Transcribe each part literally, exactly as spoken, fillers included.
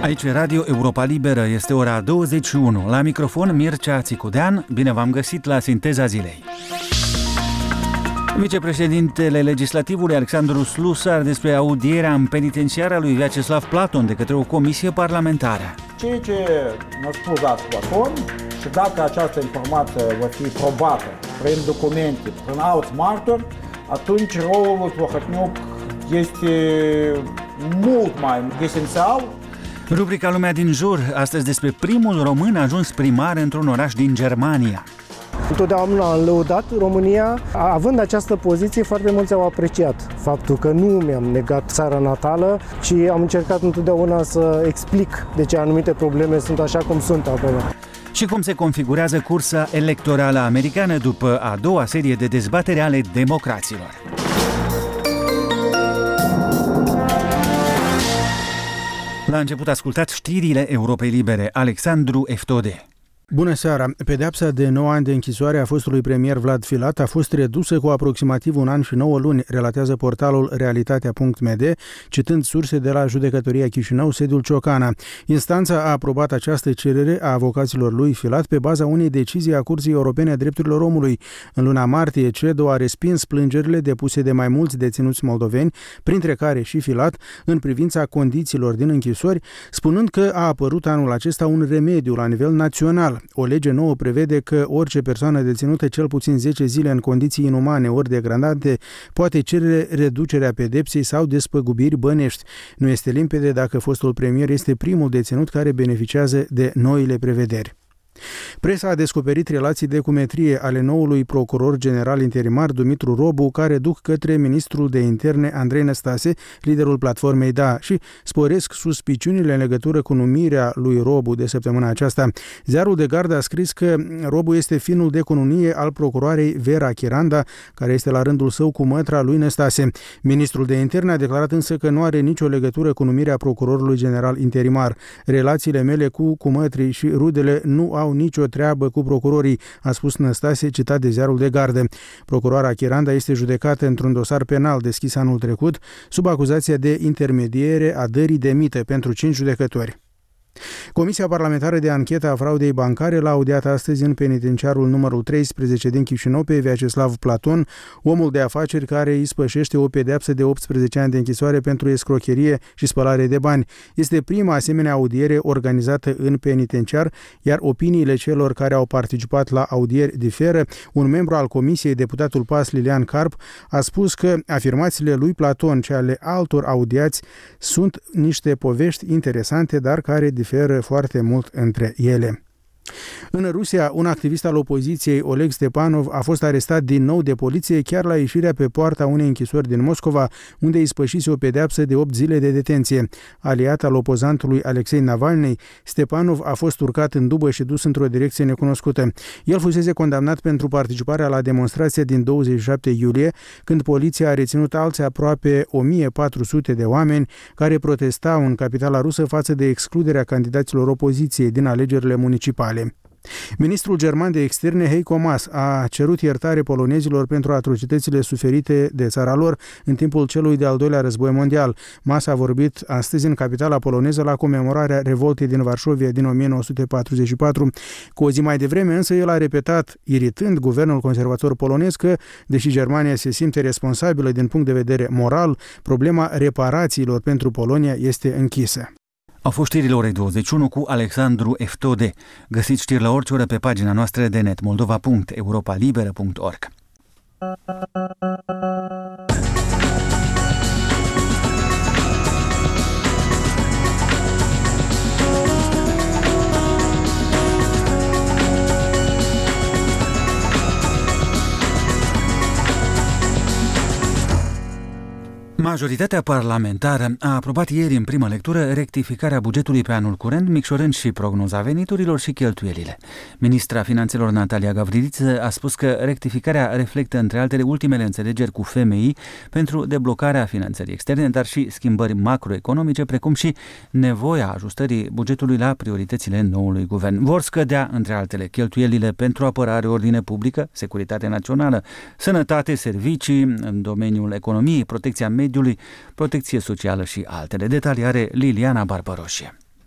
Aici Radio Europa Liberă, este ora douăzeci și unu. La microfon Mircea Țicudean, bine v-am găsit la Sinteza Zilei. Vicepreședintele Legislativului Alexandru Slusar despre audierea în penitenciara lui Vyacheslav Platon de către o comisie parlamentară. Ceea ce ne-a spus azi Platon și dacă această informație va fi probată prin documente, prin alți martori, atunci rolul lui Plahotniuc este mult mai esențial. Rubrica Lumea din jur, astăzi despre primul român ajuns primar într-un oraș din Germania. Întotdeauna am lăudat România, având această poziție, foarte mulți au apreciat faptul că nu mi-am negat țara natală, ci am încercat întotdeauna să explic de ce anumite probleme sunt așa cum sunt acolo. Și cum se configurează cursa electorală americană după a doua serie de dezbatere ale democraților. La început ascultați știrile Europei Libere. Alexandru Eftode. Bună seara! Pedeapsa de nouă ani de închisoare a fostului premier Vlad Filat a fost redusă cu aproximativ un an și nouă luni, relatează portalul realitatea punct m d, citând surse de la Judecătoria Chișinău, sediul Ciocana. Instanța a aprobat această cerere a avocaților lui Filat pe baza unei decizii a Curții Europene a Drepturilor Omului. În luna martie, C E D O a respins plângerile depuse de mai mulți deținuți moldoveni, printre care și Filat, în privința condițiilor din închisori, spunând că a apărut anul acesta un remediu la nivel național. O lege nouă prevede că orice persoană deținută cel puțin zece zile în condiții inumane ori degradante poate cere reducerea pedepsei sau despăgubiri bănești. Nu este limpede dacă fostul premier este primul deținut care beneficiază de noile prevederi. Presa a descoperit relații de cumetrie ale noului procuror general interimar Dumitru Robu, care duc către ministrul de interne Andrei Năstase, liderul platformei D A, și sporesc suspiciunile în legătură cu numirea lui Robu de săptămâna aceasta. Ziarul de Gardă a scris că Robu este finul de cununie al procuroarei Vera Chiranda, care este la rândul său cu mătra lui Năstase. Ministrul de interne a declarat însă că nu are nicio legătură cu numirea procurorului general interimar. Relațiile mele cu cumătrii și rudele nu au nicio treabă cu procurorii, a spus Năstase, citat de Ziarul de Gardă. Procuroara Chiranda este judecată într-un dosar penal deschis anul trecut, sub acuzația de intermediere a dării de mită pentru cinci judecători. Comisia Parlamentară de Anchetă a Fraudei Bancare l-a audiat astăzi în penitenciarul numărul treisprezece din Chișinău pe Vyacheslav Platon, omul de afaceri care îi spășește o pedeapsă de optsprezece ani de închisoare pentru escrocherie și spălare de bani. Este prima asemenea audiere organizată în penitenciar, iar opiniile celor care au participat la audieri diferă. Un membru al comisiei, deputatul P A S Lilian Carp, a spus că afirmațiile lui Platon și ale altor audiați sunt niște povești interesante, dar care diferă foarte mult între ele. În Rusia, un activist al opoziției, Oleg Stepanov, a fost arestat din nou de poliție chiar la ieșirea pe poarta unei închisori din Moscova, unde îi spășise o pedeapsă de opt zile de detenție. Aliat al opozantului Alexei Navalny, Stepanov a fost urcat în dubă și dus într-o direcție necunoscută. El fusese condamnat pentru participarea la demonstrația din douăzeci și șapte iulie, când poliția a reținut alți aproape o mie patru sute de oameni care protestau în capitala rusă față de excluderea candidaților opoziției din alegerile municipale. Ministrul german de externe Heiko Maas a cerut iertare polonezilor pentru atrocitățile suferite de țara lor în timpul celui de-al doilea război mondial. Maas a vorbit astăzi în capitala poloneză la comemorarea revoltei din Varșovia din o mie nouă sute patruzeci și patru. Cu o zi mai devreme, însă, el a repetat, iritând guvernul conservator polonez, că, deși Germania se simte responsabilă din punct de vedere moral, problema reparațiilor pentru Polonia este închisă. Au fost știrile orei douăzeci și unu cu Alexandru Eftode. Găsiți știri la orice oră pe pagina noastră de net moldova punct europa liberă punct org. Majoritatea parlamentară a aprobat ieri în primă lectură rectificarea bugetului pe anul curent, micșorând și prognoza veniturilor și cheltuielile. Ministra Finanțelor Natalia Gavriliță a spus că rectificarea reflectă între altele ultimele înțelegeri cu F M I pentru deblocarea finanțării externe, dar și schimbări macroeconomice, precum și nevoia ajustării bugetului la prioritățile noului guvern. Vor scădea, între altele, cheltuielile pentru apărare, ordine publică, securitate națională, sănătate, servicii, în domeniul economiei, protecția mediului, protecție socială și altele. Detalii are Liliana Barbaroșie.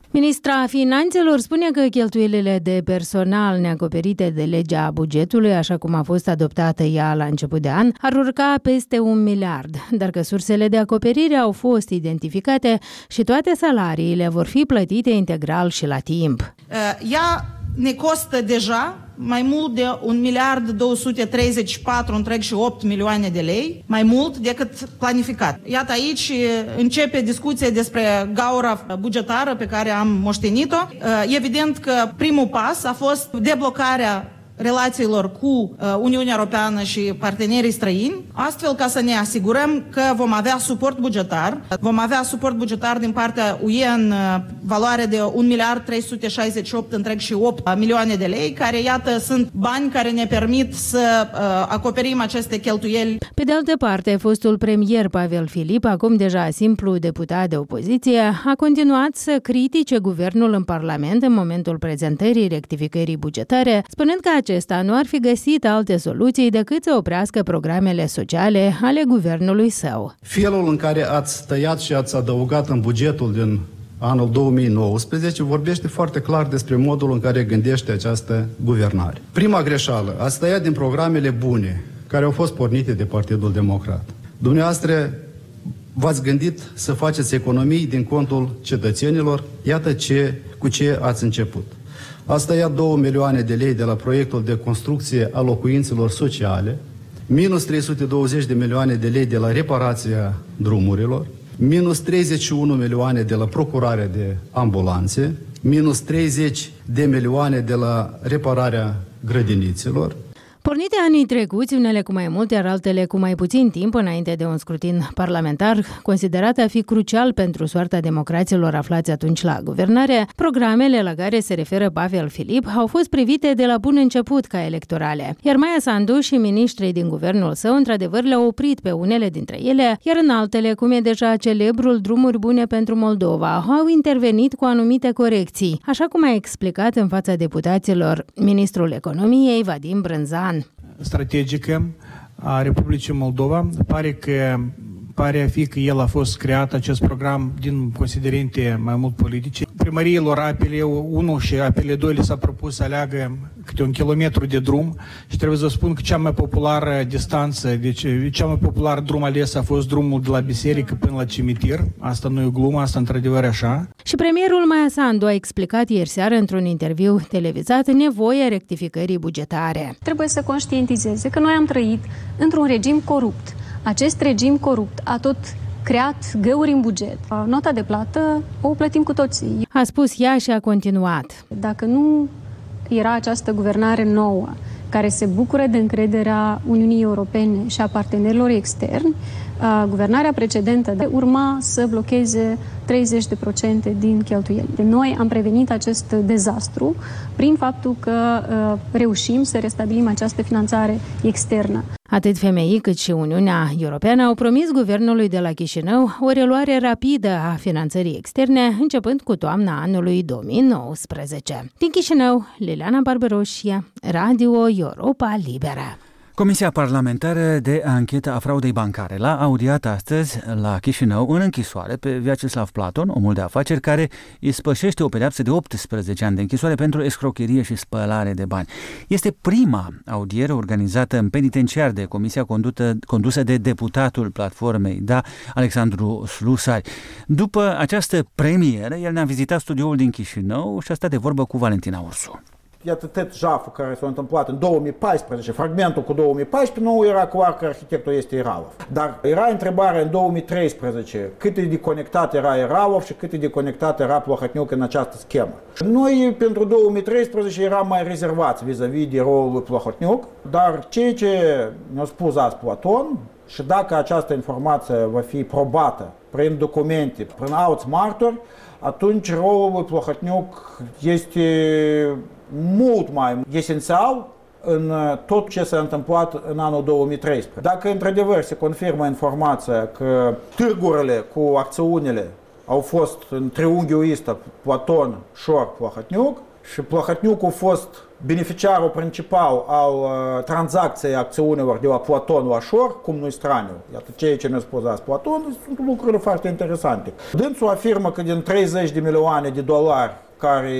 Ministra Finanțelor spune că cheltuielile de personal neacoperite de legea bugetului, așa cum a fost adoptată ea la început de an, ar urca peste un miliard, dar că sursele de acoperire au fost identificate și toate salariile vor fi plătite integral și la timp. Ea ne costă deja mai mult de un miliard două sute treizeci și patru întreg și opt milioane de lei, mai mult decât planificat. Iată, aici începe discuția despre gaura bugetară pe care am moștenit-o. Evident că primul pas a fost deblocarea relațiilor cu Uniunea Europeană și partenerii străini, astfel ca să ne asigurăm că vom avea suport bugetar. Vom avea suport bugetar din partea U E în valoare de un miliard trei sute șaizeci și opt întreg și opt milioane de lei, care, iată, sunt bani care ne permit să uh, acoperim aceste cheltuieli. Pe de altă parte, fostul premier Pavel Filip, acum deja simplu deputat de opoziție, a continuat să critique guvernul în Parlament în momentul prezentării rectificării bugetare, spunând că acesta nu ar fi găsit alte soluții decât să oprească programele sociale ale guvernului său. Felul în care ați tăiat și ați adăugat în bugetul din anul două mii nouăsprezece vorbește foarte clar despre modul în care gândește această guvernare. Prima greșeală, ați tăiat din programele bune care au fost pornite de Partidul Democrat. Dumneavoastră v-ați gândit să faceți economii din contul cetățenilor, iată ce, cu ce ați început. Ați tăiat două milioane de lei de la proiectul de construcție a locuințelor sociale, minus trei sute douăzeci de milioane de lei de la reparația drumurilor, minus treizeci și unu milioane de la procurarea de ambulanțe, minus treizeci de milioane de la repararea grădinițelor. Pornite anii trecuți, unele cu mai mult, iar altele cu mai puțin timp înainte de un scrutin parlamentar, considerat a fi crucial pentru soarta democraților aflați atunci la guvernare, programele la care se referă Pavel Filip au fost privite de la bun început ca electorale. Iar Maia Sandu și miniștrii din guvernul său, într-adevăr, le-au oprit pe unele dintre ele, iar în altele, cum e deja celebrul Drumuri Bune pentru Moldova, au intervenit cu anumite corecții, așa cum a explicat în fața deputaților ministrul economiei Vadim Brânzan. Strategică a Republicii Moldova. Pare că pare a fi că el a fost creat, acest program, din considerente mai mult politice. Primăriilor apele unu și apele doi li s-a propus să aleagă câte un kilometru de drum și trebuie să spun că cea mai populară distanță, deci cea mai popular drum ales a fost drumul de la biserică până la cimitir. Asta nu e o glumă, asta într-adevăr așa. Și premierul Maia Sandu a explicat ieri seară într-un interviu televizat nevoia rectificării bugetare. Trebuie să conștientizeze că noi am trăit într-un regim corupt. Acest regim corupt a tot creat găuri în buget. Nota de plată o plătim cu toții. A spus ea și a continuat. Dacă nu era această guvernare nouă, care se bucură de încrederea Uniunii Europene și a partenerilor externi, guvernarea precedentă urma să blocheze treizeci la sută din cheltuieli. Noi am prevenit acest dezastru prin faptul că reușim să restabilim această finanțare externă. Atât F M I cât și Uniunea Europeană au promis guvernului de la Chișinău o reluare rapidă a finanțării externe, începând cu toamna anului două mii nouăsprezece. Din Chișinău, Liliana Barberoșie, Radio Europa Liberă. Comisia parlamentară de anchetă a fraudei bancare l-a audiat astăzi la Chișinău în închisoare pe Vyacheslav Platon, omul de afaceri care îi spășește o pedeapsă de optsprezece ani de închisoare pentru escrocherie și spălare de bani. Este prima audiere organizată în penitenciar de comisia condută, condusă de deputatul platformei, da, Alexandru Slusari. După această premieră, el ne-a vizitat studioul din Chișinău și a stat de vorbă cu Valentina Ursu. Iată tot jaful care s-a întâmplat în două mii paisprezece, fragmentul cu două mii paisprezece, nu era clar că arhitectul este Eravov. Dar era întrebarea în două mii treisprezece cât de deconectat era Eravov și cât de deconectat era Plahotniuc în această schemă. Noi pentru două mii treisprezece eram mai rezervați vis-a-vis de rolul lui Plahotniuc, dar ceea ce ne-a spus azi Platon, și dacă această informație va fi probată prin documente, prin alți martori, atunci rolul lui Plahotniuc este mult mai esențial în tot ce s-a întâmplat în anul două mii treisprezece. Dacă într-adevăr se confirmă informația că târgurile cu acțiunile au fost în triunghiul ăsta Platon, Șor, Plahotniuc, și Plahotniuc a fost beneficiarul principal al uh, tranzacției acțiunilor de la Platon la Șor, cum nu-i straniu. Iată, ceea ce mi-a spus azi Platon sunt lucrurile foarte interesante. Dânsul afirmă că din treizeci de milioane de dolari care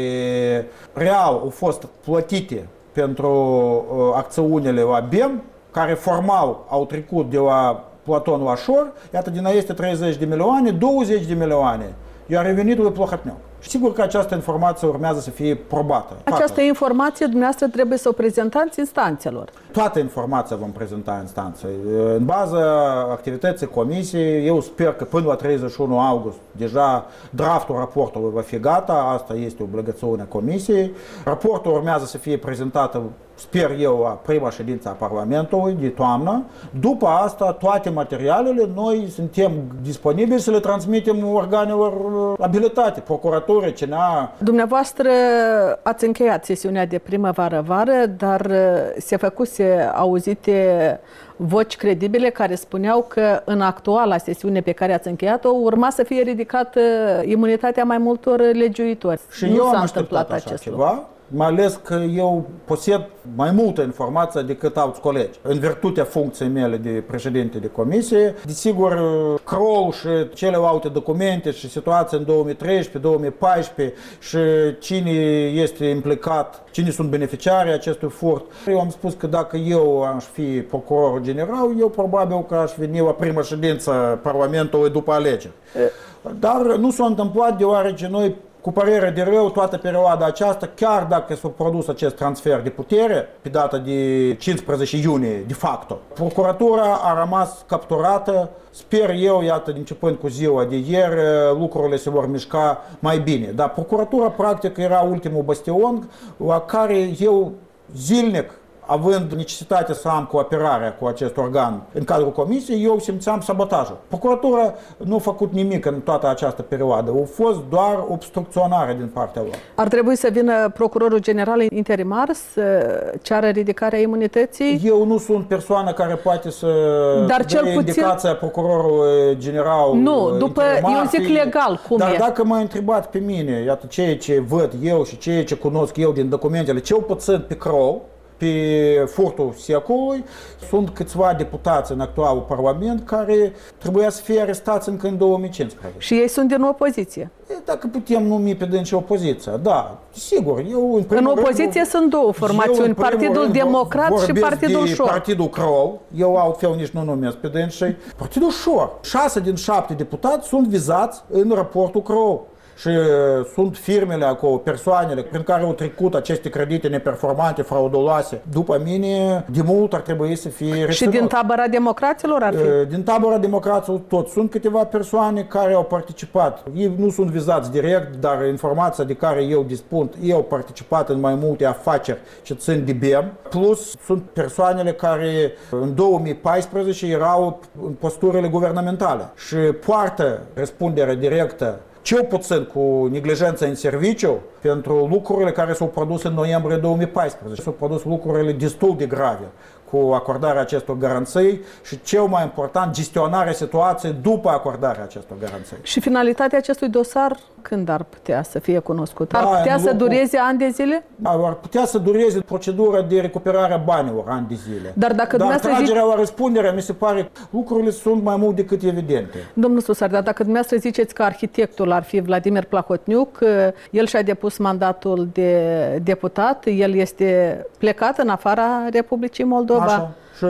real au fost plătite pentru uh, acțiunile la B E M, care formal au trecut de la Platon la Șor, iată, din aceste treizeci de milioane, douăzeci de milioane i-a revenit lui Plahotniuc. Și sigur că această informație urmează să fie probată. Această informație dumneavoastră trebuie să o prezentați instanțelor. Toată informația vom prezenta instanței. În baza activității comisiei, eu sper că până la treizeci și unu august deja draftul raportului va fi gata, asta este obligațiunea comisiei. Raportul urmează să fie prezentat, sper eu, la prima ședință a Parlamentului de toamnă. După asta, toate materialele, noi suntem disponibili să le transmitem organelor abilitate, procuratură, C N A. Dumneavoastră ați încheiat sesiunea de primăvară-vară, dar se făcuse auzite voci credibile care spuneau că în actuala sesiune pe care ați încheiat-o urma să fie ridicată imunitatea mai multor legiuitori. Și nu eu s-a am întâmplat așa acest ceva. lucru. Mai ales că eu posed mai multă informație decât alți colegi. În virtutea funcției mele de președinte de comisie, desigur, Crol și celelalte documente și situația în două mii treisprezece două mii paisprezece și cine este implicat, cine sunt beneficiarii acestui furt. Eu am spus că dacă eu aș fi procurorul general, eu probabil că aș veni la prima ședință Parlamentului după alegeri. Dar nu s-a întâmplat deoarece noi, cu părere de rău, toată perioada aceasta, chiar dacă s-a produs acest transfer de putere, pe data de cincisprezece iunie, de facto, procuratura a rămas capturată. Sper eu, iată, începând cu ziua de ieri, lucrurile se vor mișca mai bine. Dar procuratura, practic, era ultimul bastion la care eu zilnic, având necesitatea să am cooperarea cu acest organ în cadrul comisiei, eu simțeam sabotajul. Procuratura nu a făcut nimic în toată această perioadă. A fost doar obstrucționare din partea lor. Ar trebui să vină procurorul general interimar să ceară ridicarea imunității? Eu nu sunt persoana care poate să Dar cel dea puțin... indicația procurorului general. Nu, după, interimar, eu zic fi... legal, cum Dar e? dacă m-a întrebat pe mine, iată, ceea ce văd eu și ceea ce cunosc eu din documentele, cel puțin pe Crol, pe furtul secolului, sunt câțiva deputați în actualul Parlament care trebuia să fie arestați încă în două mii cincisprezece. Și ei sunt din opoziție. E, dacă putem numi pe dânsi opoziția, da, sigur. Eu, în în opoziție rând, sunt două formațiuni, Partidul rând, Democrat și Partidul de Șor. Partidul Crol, eu altfel nici nu numesc pe dânsi. Partidul Șor. Șase din șapte deputați sunt vizați în raportul Crol. Și sunt firmele acolo, persoanele prin care au trecut aceste credite neperformante, frauduloase. După mine, de mult ar trebui să fie reținut. Și din tabăra democraților ar fi? Din tabăra democraților tot. Sunt câteva persoane care au participat. Ei nu sunt vizați direct, dar informația de care eu dispun, ei au participat în mai multe afaceri ce țin de B E M. Plus sunt persoanele care în două mii paisprezece erau în posturile guvernamentale și poartă răspunderea directă, cel puțin cu neglijența în serviciu, pentru lucrurile care s-au produs în noiembrie două mii paisprezece. S-au produs lucrurile destul de grave cu acordarea acestor garanții și, cel mai important, gestionarea situației după acordarea acestor garanții. Și finalitatea acestui dosar când ar putea să fie cunoscută? Ar Da, putea să lucru... dureze ani de zile? Ar putea să dureze procedura de recuperare a banilor ani de zile. Dar dacă Dar tragerea zic... la răspundere, mi se pare, lucrurile sunt mai mult decât evidente. Domnul Susar, dar dacă dumneavoastră ziceți că arhitectul ar fi Vladimir Plahotniuc, el și-a depus mandatul de deputat, el este plecat în afara Republicii Moldova. Așa. Și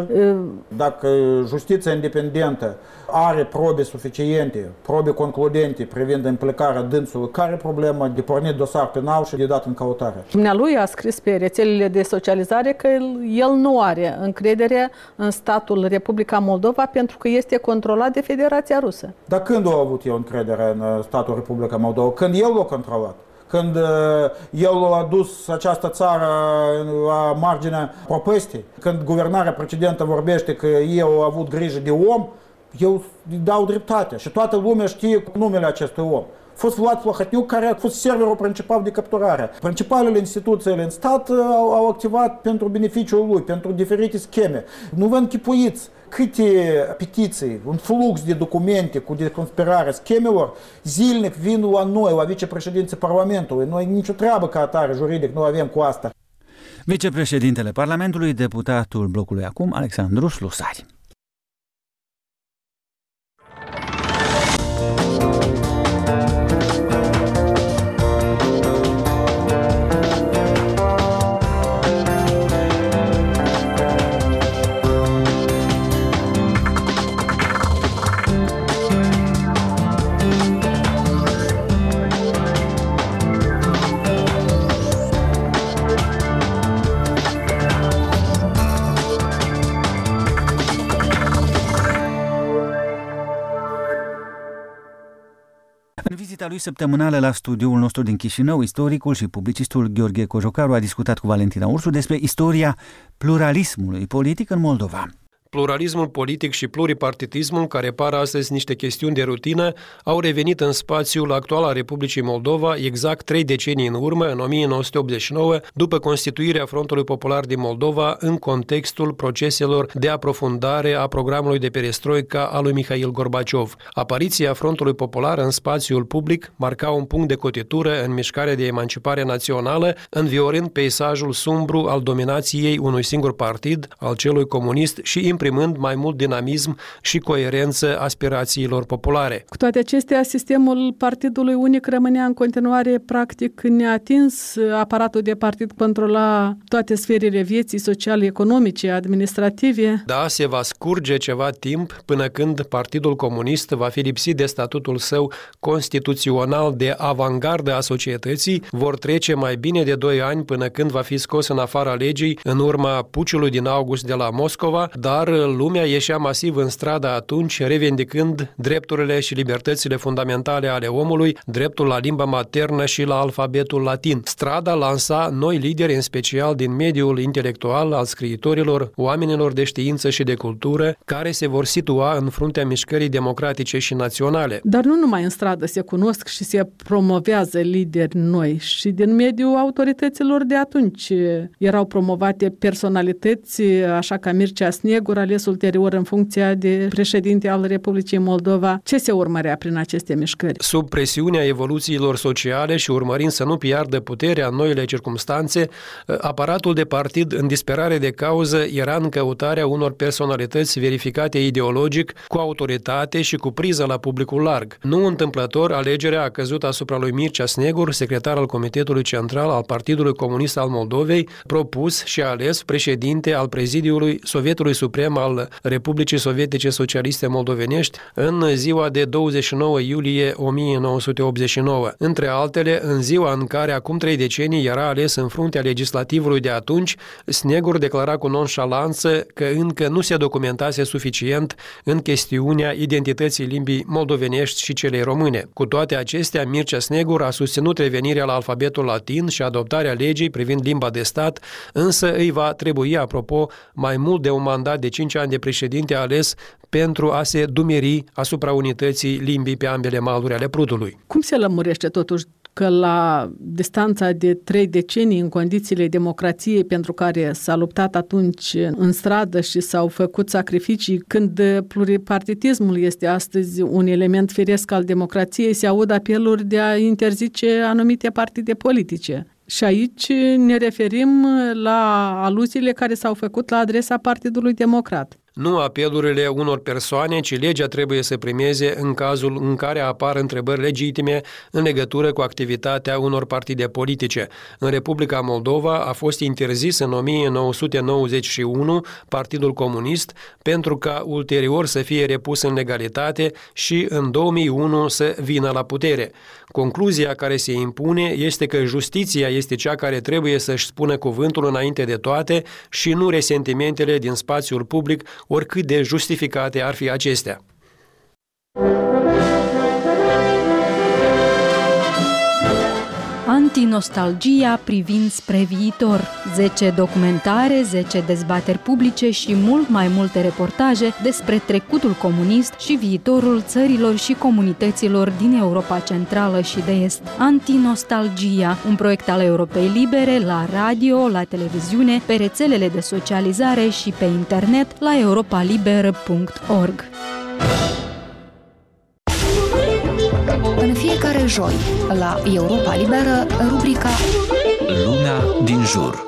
dacă justiția independentă are probe suficiente, probe concludente privind implicarea dânsului, care e problema de pornit dosar penal și de dat în căutare? Dumnealui a scris pe rețelele de socializare că el, el nu are încredere în statul Republica Moldova pentru că este controlat de Federația Rusă. Dar când a avut eu încredere în statul Republica Moldova? Când el l-a controlat? Când uh, el a dus această țară la marginea propăstii, când guvernarea precedentă vorbește că ei au avut grijă de om, eu îi dau dreptate și toată lumea știe numele acestui om. fost Vlad Plahotniuc, care a fost serverul principal de capturare. Principalele instituții în stat au, au activat pentru beneficiul lui, pentru diferite scheme. Nu vă închipuiți câte petiții, un flux de documente cu deconspirarea schemelor zilnic vin la noi, la vicepreședinții Parlamentului. Noi nicio treabă ca atare juridic nu avem cu asta. Vicepreședintele Parlamentului, deputatul blocului Acum, Alexandru Slusari. În vizita lui săptămânală la studioul nostru din Chișinău, istoricul și publicistul Gheorghe Cojocaru a discutat cu Valentina Ursu despre istoria pluralismului politic în Moldova. Pluralismul politic și pluripartitismul, care par astăzi niște chestiuni de rutină, au revenit în spațiul actual al Republicii Moldova exact trei decenii în urmă, în o mie nouă sute optzeci și nouă, după constituirea Frontului Popular din Moldova, în contextul proceselor de aprofundare a programului de perestroica al lui Mihail Gorbaciov. Apariția Frontului Popular în spațiul public marca un punct de cotitură în mișcarea de emancipare națională, înviorând peisajul sumbru al dominației unui singur partid, al celui comunist, și imprimând mai mult dinamism și coerență aspirațiilor populare. Cu toate acestea, sistemul partidului unic rămânea în continuare practic neatins. Aparatul de partid controla toate sferele vieții sociale, economice, administrative. Da, se va scurge ceva timp până când Partidul Comunist va fi lipsit de statutul său constituțional de avangardă a societății. Vor trece mai bine de doi ani până când va fi scos în afara legii în urma puciului din august de la Moscova, dar lumea ieșea masiv în stradă atunci, revendicând drepturile și libertățile fundamentale ale omului, dreptul la limba maternă și la alfabetul latin. Strada lansa noi lideri, în special din mediul intelectual al scriitorilor, oamenilor de știință și de cultură, care se vor situa în fruntea mișcării democratice și naționale. Dar nu numai în stradă se cunosc și se promovează lideri noi, și din mediul autorităților de atunci erau promovate personalități, așa ca Mircea Snegur, ales ulterior în funcția de președinte al Republicii Moldova. Ce se urmărea prin aceste mișcări? Sub presiunea evoluțiilor sociale și urmărind să nu piardă puterea în noile circumstanțe, aparatul de partid în disperare de cauză era în căutarea unor personalități verificate ideologic, cu autoritate și cu priză la publicul larg. Nu întâmplător, alegerea a căzut asupra lui Mircea Snegur, secretar al Comitetului Central al Partidului Comunist al Moldovei, propus și ales președinte al prezidiului Sovietului Suprem al Republicii Sovietice Socialiste Moldovenești în ziua de douăzeci și nouă iulie o mie nouă sute optzeci și nouă. Între altele, în ziua în care acum trei decenii era ales în fruntea legislativului de atunci, Snegur declara cu nonșalanță că încă nu se documentase suficient în chestiunea identității limbii moldovenești și celei române. Cu toate acestea, Mircea Snegur a susținut revenirea la alfabetul latin și adoptarea legii privind limba de stat, însă îi va trebui, apropo, mai mult de un mandat de cinci ani de președinte ales pentru a se dumeri asupra unității limbii pe ambele maluri ale Prutului. Cum se lămurește totuși că la distanța de trei decenii, în condițiile democrației pentru care s-a luptat atunci în stradă și s-au făcut sacrificii, când pluripartitismul este astăzi un element firesc al democrației, se aud apeluri de a interzice anumite partide politice? Și aici ne referim la aluziile care s-au făcut la adresa Partidului Democrat. Nu apelurile unor persoane, ci legea trebuie să primeze în cazul în care apar întrebări legitime în legătură cu activitatea unor partide politice. În Republica Moldova a fost interzis în o mie nouă sute nouăzeci și unu Partidul Comunist, pentru ca ulterior să fie repus în legalitate și în două mii unu să vină la putere. Concluzia care se impune este că justiția este cea care trebuie să-și spună cuvântul înainte de toate și nu resentimentele din spațiul public, oricât de justificate ar fi acestea. An Antinostalgia privind spre viitor. zece documentare, zece dezbateri publice și mult mai multe reportaje despre trecutul comunist și viitorul țărilor și comunităților din Europa Centrală și de Est. Antinostalgia, un proiect al Europei Libere la radio, la televiziune, pe rețelele de socializare și pe internet la europa liberă punct org. În fiecare joi, la Europa Liberă, rubrica Lumea din jur.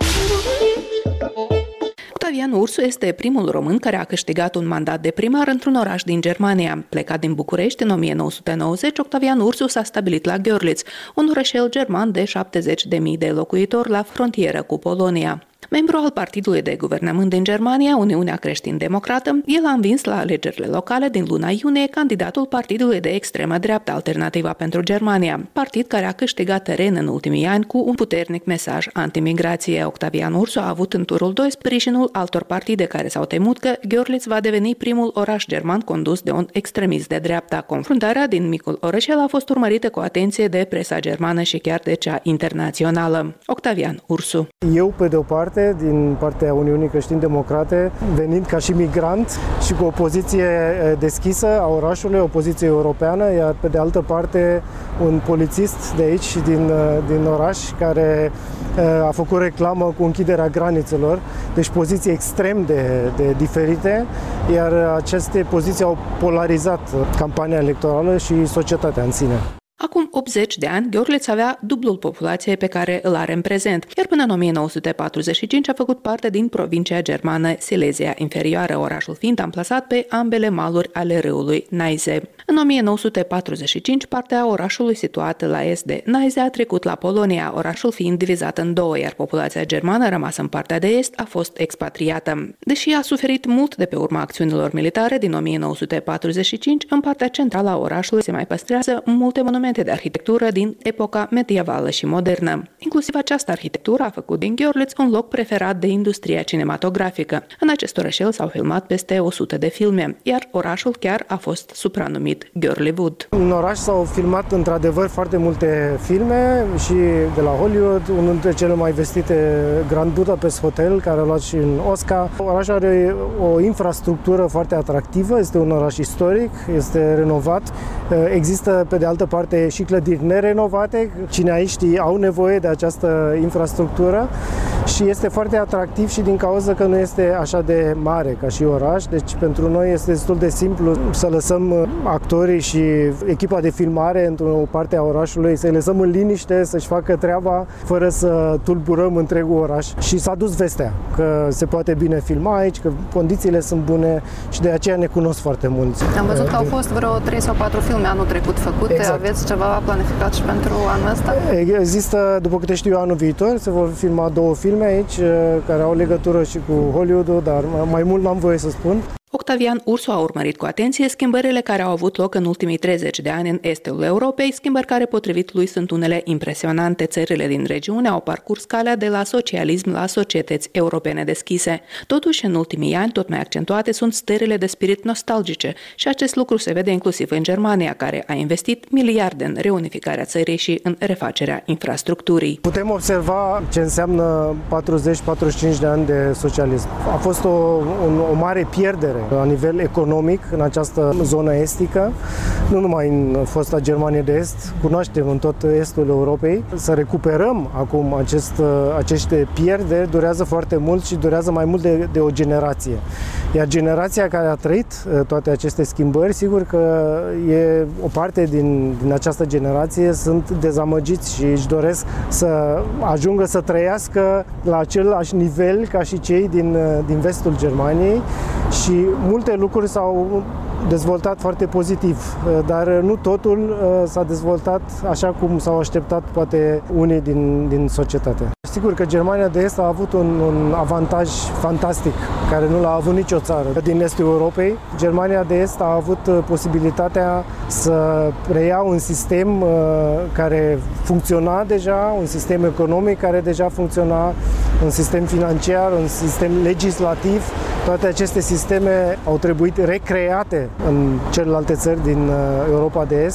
Octavian Ursu este primul român care a câștigat un mandat de primar într-un oraș din Germania. Plecat din București în o mie nouă sute nouăzeci, Octavian Ursu s-a stabilit la Görlitz, un orășel german de șaptezeci de mii de locuitori la frontieră cu Polonia. Membru al partidului de guvernământ din Germania, Uniunea Creștin-Democrată, el a învins la alegerile locale din luna iunie candidatul partidului de extremă dreaptă Alternativa pentru Germania, partid care a câștigat teren în ultimii ani cu un puternic mesaj antimigrație. Octavian Ursu a avut în turul doi sprijinul altor partide care s-au temut că Görlitz va deveni primul oraș german condus de un extremist de dreapta. Confruntarea din micul orășel a fost urmărită cu atenție de presa germană și chiar de cea internațională. Octavian Ursu. Eu, pe de o parte, din partea Uniunii Creștin-Democrate, venind ca și migrant și cu o poziție deschisă a orașului, o poziție europeană, iar pe de altă parte un polițist de aici, din, din oraș, care a făcut reclamă cu închiderea granițelor, deci poziții extrem de, de diferite, iar aceste poziții au polarizat campania electorală și societatea în sine. Acum optzeci de ani, Görlitz avea dublul populației pe care îl are în prezent, iar până în o mie nouă sute patruzeci și cinci a făcut parte din provincia germană Silesia Inferioară, orașul fiind amplasat pe ambele maluri ale râului Neisse. În o mie nouă sute patruzeci și cinci, partea orașului situată la est de Neisse a trecut la Polonia, orașul fiind divizat în două, iar populația germană rămasă în partea de est a fost expatriată. Deși a suferit mult de pe urma acțiunilor militare din o mie nouă sute patruzeci și cinci, în partea centrală a orașului se mai păstrează multe monumente de arhitectură din epoca medievală și modernă. Inclusiv această arhitectură a făcut din Görlitz un loc preferat de industria cinematografică. În acest orășel s-au filmat peste o sută de filme, iar orașul chiar a fost supranumit Görliwood. În oraș s-au filmat într-adevăr foarte multe filme și de la Hollywood, unul dintre cele mai vestite, Grand Budapest Hotel, care a luat și în Oscar. Orașul are o infrastructură foarte atractivă, este un oraș istoric, este renovat, există pe de altă parte și clădiri nerenovate. Cineiștii au nevoie de această infrastructură și este foarte atractiv și din cauza că nu este așa de mare ca și oraș. Deci pentru noi este destul de simplu să lăsăm actorii și echipa de filmare într-o parte a orașului, să-i lăsăm în liniște, să-și facă treaba fără să tulburăm întregul oraș. Și s-a dus vestea că se poate bine filma aici, că condițiile sunt bune și de aceea ne cunosc foarte mulți. Am văzut că au fost vreo trei sau patru filme anul trecut făcute. Exact. Aveți ceva planificat și pentru anul ăsta? Există, după câte știu eu, anul viitor se vor filma două filme aici care au legătură și cu Hollywood-ul, dar mai mult n-am voie să spun. Octavian Ursu a urmărit cu atenție schimbările care au avut loc în ultimii treizeci de ani în estul Europei, schimbări care, potrivit lui, sunt unele impresionante. Țările din regiune au parcurs calea de la socialism la societăți europene deschise. Totuși, în ultimii ani, tot mai accentuate sunt stările de spirit nostalgice și acest lucru se vede inclusiv în Germania, care a investit miliarde în reunificarea țării și în refacerea infrastructurii. Putem observa ce înseamnă patruzeci patruzeci și cinci de ani de socialism. A fost o, un, o mare pierdere la nivel economic în această zonă estică, nu numai în fosta Germanie de Est, cunoaștem în tot estul Europei. Să recuperăm acum acest, aceste pierderi durează foarte mult și durează mai mult de, de o generație. Iar generația care a trăit toate aceste schimbări, sigur că e o parte din, din această generație sunt dezamăgiți și își doresc să ajungă să trăiască la același nivel ca și cei din, din vestul Germaniei și multe lucruri s-au dezvoltat foarte pozitiv, dar nu totul s-a dezvoltat așa cum s-au așteptat poate unii din, din societate. Sigur că Germania de Est a avut un, un avantaj fantastic, care nu l-a avut nicio țară din estul Europei. Germania de Est a avut posibilitatea să preia un sistem care funcționa deja, un sistem economic care deja funcționa, un sistem financiar, un sistem legislativ. Toate aceste sisteme au trebuit recreate în celelalte țări din Europa de Est.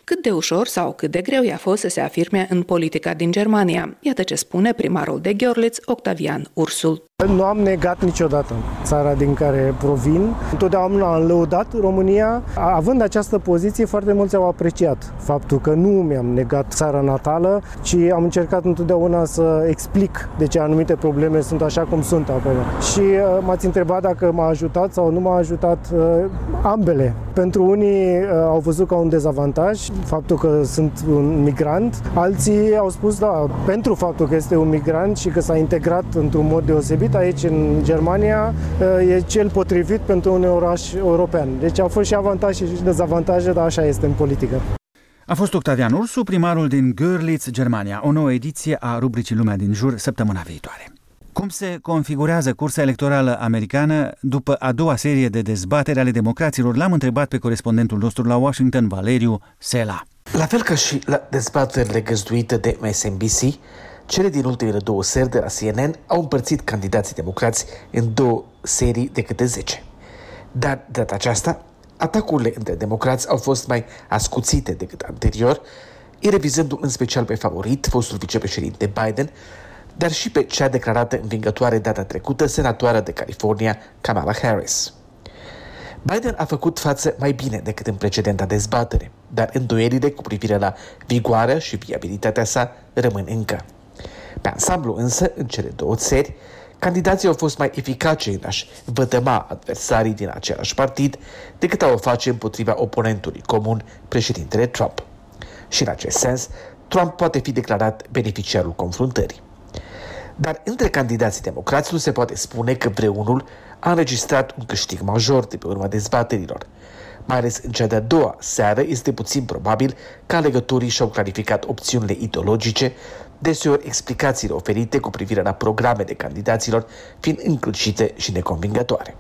cât de ușor sau cât de greu i-a fost să se afirme în politica din Germania. Iată ce spune primarul de Görlitz, Octavian Ursul. Nu am negat niciodată țara din care provin. Întotdeauna am lăudat România. Având această poziție, foarte mulți au apreciat faptul că nu mi-am negat țara natală, ci am încercat întotdeauna să explic de ce anumite probleme sunt așa cum sunt acolo. Și m-ați întrebat dacă m-a ajutat sau nu m-a ajutat. Ambele. Pentru unii au văzut ca un dezavantaj faptul că sunt un migrant. Alții au spus, da, pentru faptul că este un migrant și că s-a integrat într-un mod deosebit aici în Germania, e cel potrivit pentru un oraș european. Deci au fost și avantaje și dezavantaje, dar așa este în politică. A fost Octavian Ursu, primarul din Görlitz, Germania. O nouă ediție a rubricii Lumea din Jur săptămâna viitoare. Cum se configurează cursa electorală americană după a doua serie de dezbateri ale democraților? L-am întrebat pe corespondentul nostru la Washington, Valeriu Sela. La fel ca și la dezbaterile găzduite de M S N B C, cele din ultimele două seri de la C N N au împărțit candidații democrați în două serii de câte zece. Dar, de data aceasta, atacurile între democrați au fost mai ascuțite decât anterior, irevizându-l în special pe favorit, fostul vicepreședinte Biden, dar și pe cea declarată învingătoare data trecută, senatoarea de California, Kamala Harris. Biden a făcut față mai bine decât în precedenta dezbatere, dar îndoielile cu privire la vigoarea și viabilitatea sa rămân încă. Pe ansamblu însă, în cele două țări, candidații au fost mai eficace în a-și vătăma adversarii din același partid decât a o face împotriva oponentului comun, președintele Trump. Și în acest sens, Trump poate fi declarat beneficiarul confruntării. Dar între candidații democrați nu se poate spune că vreunul a înregistrat un câștig major de pe urma dezbaterilor. Mai ales în cea de-a doua seară este puțin probabil că alegătorii și-au clarificat opțiunile ideologice, deseori explicațiile oferite cu privire la programele candidaților fiind încălcite și neconvingătoare.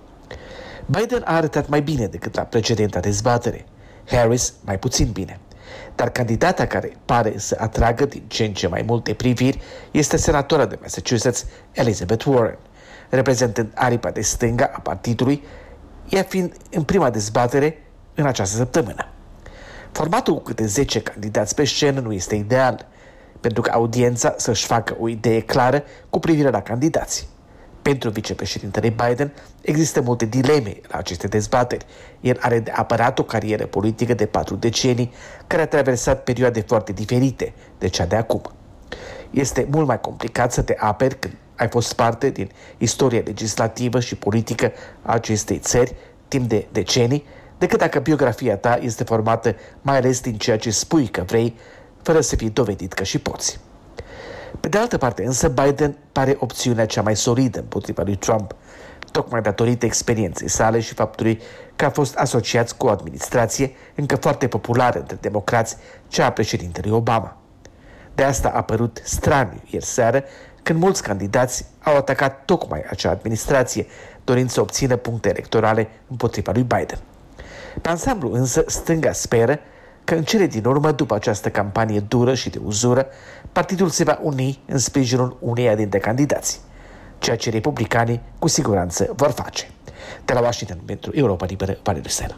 Biden a arătat mai bine decât la precedenta dezbatere, Harris mai puțin bine. Dar candidata care pare să atragă din ce în ce mai multe priviri este senatora de Massachusetts, Elizabeth Warren, reprezentând aripa de stânga a partidului, ea fiind în prima dezbatere în această săptămână. Formatul cu câte zece candidați pe scenă nu este ideal, pentru că audiența să-și facă o idee clară cu privire la candidații. Pentru vicepreședintele Biden există multe dileme la aceste dezbateri. El are de apărat o carieră politică de patru decenii care a traversat perioade foarte diferite de cea de acum. Este mult mai complicat să te aperi când ai fost parte din istoria legislativă și politică a acestei țări timp de decenii, decât dacă biografia ta este formată mai ales din ceea ce spui că vrei, fără să fii dovedit că și poți. Pe de altă parte însă, Biden pare opțiunea cea mai solidă împotriva lui Trump, tocmai datorită experienței sale și faptului că a fost asociat cu o administrație încă foarte populară între democrați, cea a președintelui Obama. De asta a părut straniu ieri seară când mulți candidați au atacat tocmai acea administrație, dorind să obțină puncte electorale împotriva lui Biden. Pe ansamblu însă, stânga speră că în cele din urmă, după această campanie dură și de uzură, partidul se va uni în sprijinul uneia dintre candidați, ceea ce republicanii cu siguranță vor face. De la Washington pentru Europa Liberă, Valeriu Sela.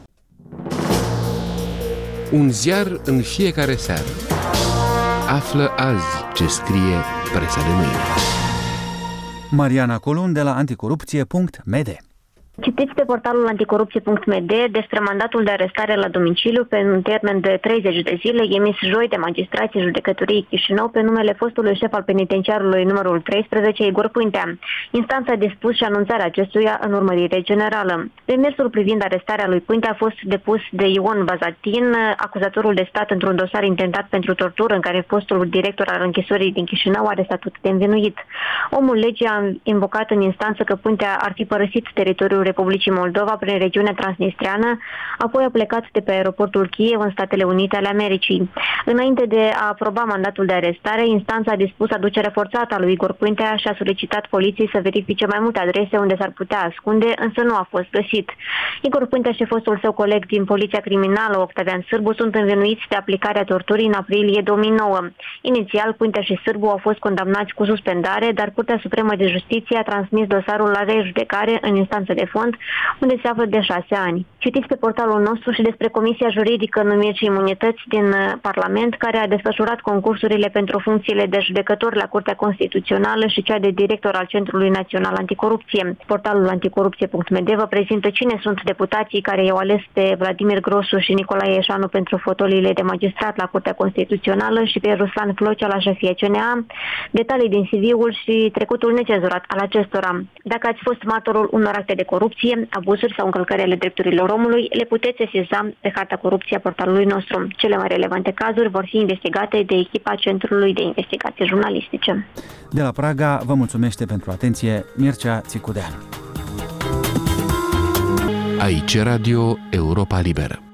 Un ziar în fiecare seară. Află azi ce scrie presa de mâine. Mariana Colun de la anticorupție punct m d. Citiți pe portalul anticorupție punct m d despre mandatul de arestare la domiciliu pe un termen de treizeci de zile emis joi de magistrații judecătoriei Chișinău pe numele fostului șef al penitenciarului numărul treisprezece, Igor Puintea. Instanța a dispus și anunțarea acestuia în urmărire generală. Demersul privind arestarea lui Puintea a fost depus de Ion Bazatin, acuzatorul de stat într-un dosar intentat pentru tortură în care fostul director al închisorii din Chișinău are statut de învinuit. Omul legii a invocat în instanță că Puintea ar fi părăsit teritoriul Republicii Moldova prin regiunea transnistreană, apoi a plecat de pe aeroportul Kiev în Statele Unite ale Americii. Înainte de a aproba mandatul de arestare, instanța a dispus aducerea forțată a lui Igor Puintea și a solicitat poliției să verifice mai multe adrese unde s-ar putea ascunde, însă nu a fost găsit. Igor Puintea și fostul său coleg din Poliția Criminală, Octavian Sârbu, sunt învinuiți de aplicarea torturii în aprilie două mii nouă. Inițial, Puintea și Sârbu au fost condamnați cu suspendare, dar Curtea Supremă de Justiție a transmis dosarul la rejudecare în instanță de fond, unde se află de șase ani. Citiți pe portalul nostru și despre Comisia Juridică, Numiri și Imunități din Parlament, care a desfășurat concursurile pentru funcțiile de judecător la Curtea Constituțională și cea de director al Centrului Național Anticorupție. Portalul anticorupție punct m d vă prezintă cine sunt deputații care i-au ales pe Vladimir Grosu și Nicolae Eșanu pentru fotoliile de magistrat la Curtea Constituțională și pe Ruslan Flocea la șefia C N A, detalii din C V-ul și trecutul necezurat al acestora. Dacă ați fost martorul unor acte de corupție, abuzuri sau încălcări ale drepturilor omului, le puteți sesiza pe harta corupție a portalului nostru. Cele mai relevante cazuri vor fi investigate de echipa Centrului de Investigații Jurnalistice. De la Praga vă mulțumește pentru atenție Mircea Țicudeanu. Aici Radio Europa Liberă.